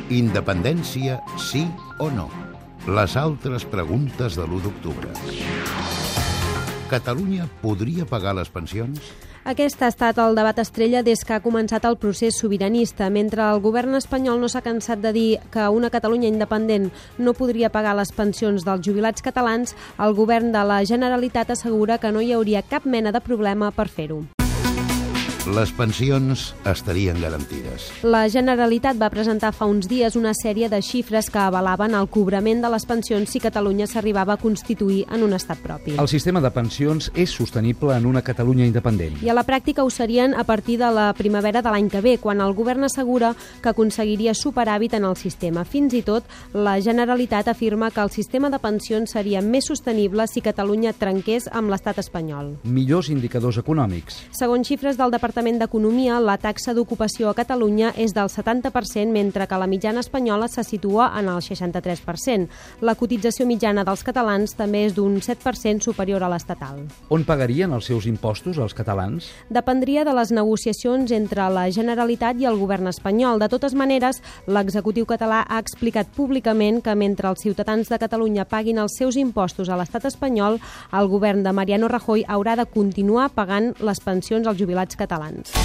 Independència, sí o no? Les altres preguntes de l'1 d'octubre. Catalunya podria pagar les pensions? Aquest ha estat el debat estrella des que ha començat el procés sobiranista. Mentre el govern espanyol no s'ha cansat de dir que una Catalunya independent no podria pagar les pensions dels jubilats catalans, el govern de la Generalitat assegura que no hi hauria cap mena de problema per fer-ho. Les pensions estarien garantides. La Generalitat va presentar fa uns dies una sèrie de xifres que avalaven el cobrament de les pensions si Catalunya s'arribava a constituir en un estat propi. El sistema de pensions és sostenible en una Catalunya independent. I a la pràctica ho serien a partir de la primavera de l'any que ve, quan el govern assegura que aconseguiria superàvit en el sistema. Fins i tot, la Generalitat afirma que el sistema de pensions seria més sostenible si Catalunya trenqués amb l'estat espanyol. Millors indicadors econòmics. Segons xifres del Departament d'Economia, la taxa d'ocupació a Catalunya és del 70%, mentre que la mitjana espanyola se situa en el 63%. La cotització mitjana dels catalans també és d'un 7% superior a l'estatal. On pagarien els seus impostos els catalans? Dependria de les negociacions entre la Generalitat i el govern espanyol. De totes maneres, l'executiu català ha explicat públicament que mentre els ciutadans de Catalunya paguin els seus impostos a l'estat espanyol, el govern de Mariano Rajoy haurà de continuar pagant les pensions als jubilats catalans.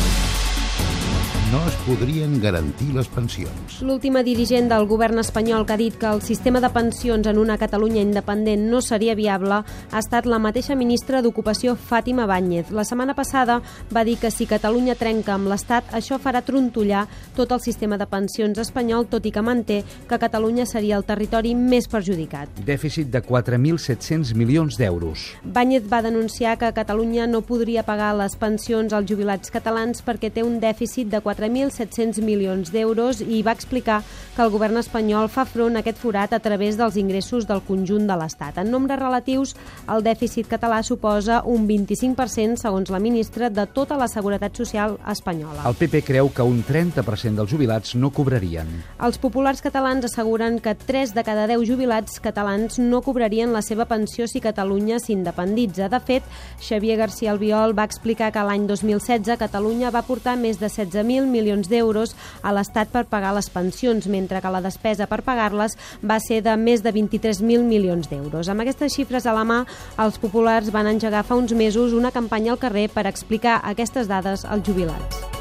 No es podrien garantir les pensions. L'última dirigent del govern espanyol que ha dit que el sistema de pensions en una Catalunya independent no seria viable ha estat la mateixa ministra d'Ocupació, Fátima Báñez. La setmana passada va dir que si Catalunya trenca amb l'Estat, això farà trontollar tot el sistema de pensions espanyol, tot i que manté que Catalunya seria el territori més perjudicat. Dèficit de 4.700 milions d'euros. Báñez va denunciar que Catalunya no podria pagar les pensions als jubilats catalans perquè té un dèficit de 4.700 milions d'euros i va explicar que el govern espanyol fa front a aquest forat a través dels ingressos del conjunt de l'Estat. En nombres relatius, el dèficit català suposa un 25%, segons la ministra, de tota la seguretat social espanyola. El PP creu que un 30% dels jubilats no cobrarien. Els populars catalans asseguren que 3 de cada 10 jubilats catalans no cobrarien la seva pensió si Catalunya s'independitza. De fet, Xavier García Albiol va explicar que l'any 2016 Catalunya va aportar més de 16.000 milions d'euros a l'Estat per pagar les pensions, mentre que la despesa per pagar-les va ser de més de 23.000 milions d'euros. Amb aquestes xifres a la mà, els populars van engegar fa uns mesos una campanya al carrer per explicar aquestes dades als jubilats.